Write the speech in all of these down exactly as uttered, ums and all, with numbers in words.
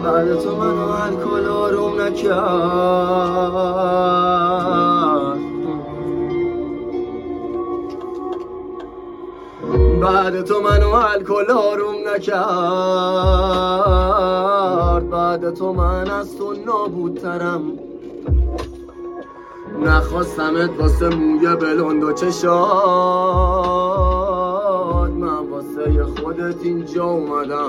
بعد تو منو الکل آروم نکرد، بعد تو منو الکل آروم نکرد، بعد تو من از تو نابودترم، نخواستمت واسه موی بلند و چشاد، من واسه خودت اینجا اومدم.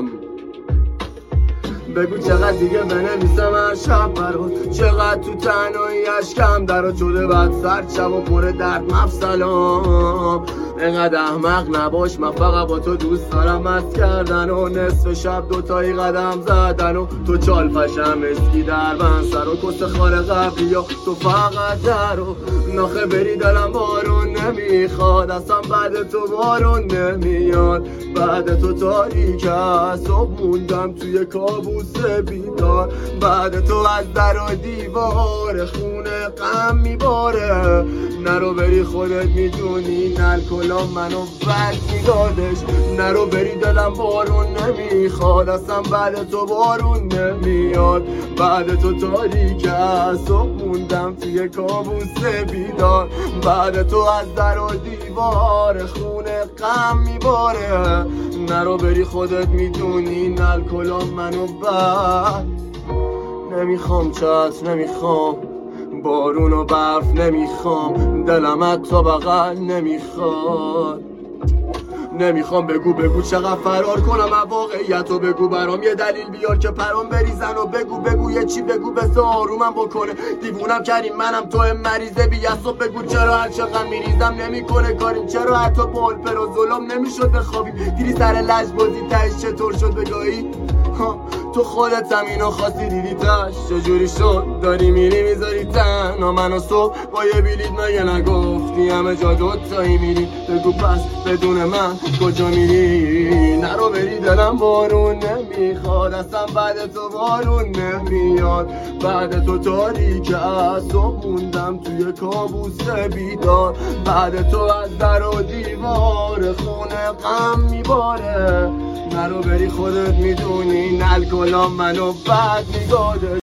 بگو چقدر دیگه بنویسم هر شب برات، چقدر تو تنهایی اشکم درات شده، بعد سرد شب و پر درد مفصلام. اینقدر احمق نباش، من فقط با تو دوست دارم مست کردن و نصف شب دوتایی قدم زدن و تو چال پشم اسکی در بند سر و کس خار قبلی و تو فقط در و ناخه بری دلم بارون نمیخواد، اصلا بعد تو بارون نمیاد، بعد تو تاریک صبح موندم توی کابوس بیدار، بعد تو از در و دیوار خونه غم میباره، نرو بری خودت میدونی الکلام منو بد میدادش، نرو بری دلم بارون نمیخواد، اصلا بعد تو بارون نمیاد، بعد تو تاریک صبح موندم توی کابوس بیدار، بعد تو از در و دیوار خونه غم میباره، نرو بری خودت میدونی الکلام منو بد نمیخوام، چتر نمیخوام، بارون و برف نمیخوام، دلم از تو بغل نمیخواد، نمیخوام. بگو بگو چقدر فرار کنم از واقعیتو، بگو برام یه دلیل بیار که پرام بریزن و بگو بگو یه چی بگو بس آرومم بکنه، دیوونم کردیم منم تو مریضه بیاس و بگو چرا هر چقدر میریزم نمیکنه کاریم، چرا حتی با الپر و ظلم نمیشد بخوابی، دیری سر لج بازی تهش چطور شد بگاهی، تو خودت هم اینو خواستی دیدی تش چجوری شد داری میری میذاری تنها منو صبح با یه بلیط مگه نگفتی همه جا دوتایی میری، بگو پس بدون من کجا میری، نرو بری دلم بارون نمیخواد، اصلا بعد تو بارون نمیاد، بعد تو تاریک صبح موندم توی کابوس بیدار، بعد تو از در و دیوار خونه غم میباره، نرو بری خودت میدونی الکلام منو بد میگاده.